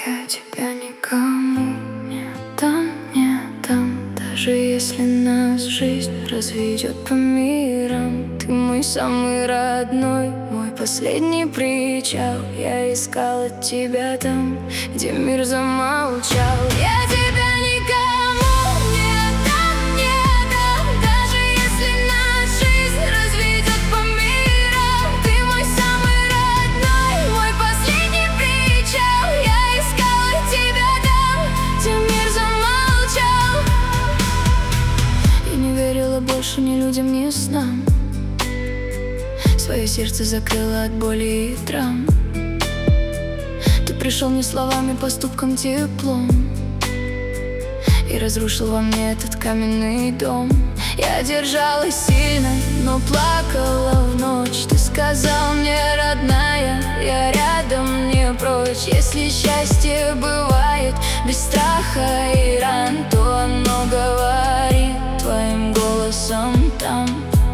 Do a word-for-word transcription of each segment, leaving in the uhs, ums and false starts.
Я тебя никому не дам, не дам. Даже если нас жизнь разведет по мирам. Ты мой самый родной, мой последний причал. Я искала тебя там, где мир замолчал. Я тебя никому не дам, не дам. Даже если нас жизнь разведет по мирам. Ты мой самый родной, мой последний причал. Я искала тебя там, где мир замолчал. И не верила больше ни людям, ни снам. Свое сердце закрыла от боли и драм. Ты пришел не словами, поступком, теплом, и разрушил во мне этот каменный дом. Я держалась сильно, но плакала в ночь. Ты сказал мне, родная, я рядом, не прочь. Если счастье бывает без страха и ран, то оно говорит твоим голосом там.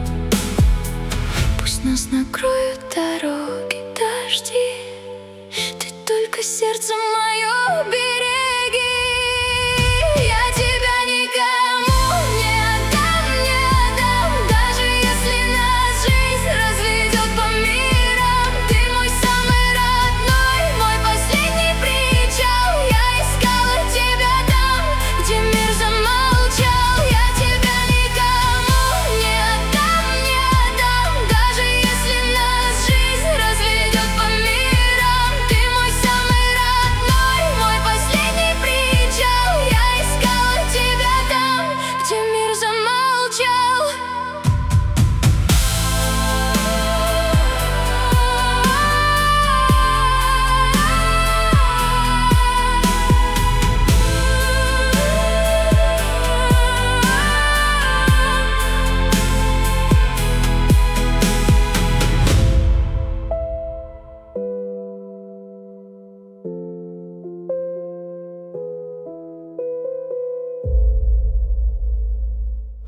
Пусть нас накроют дороги, дожди, ты только сердцем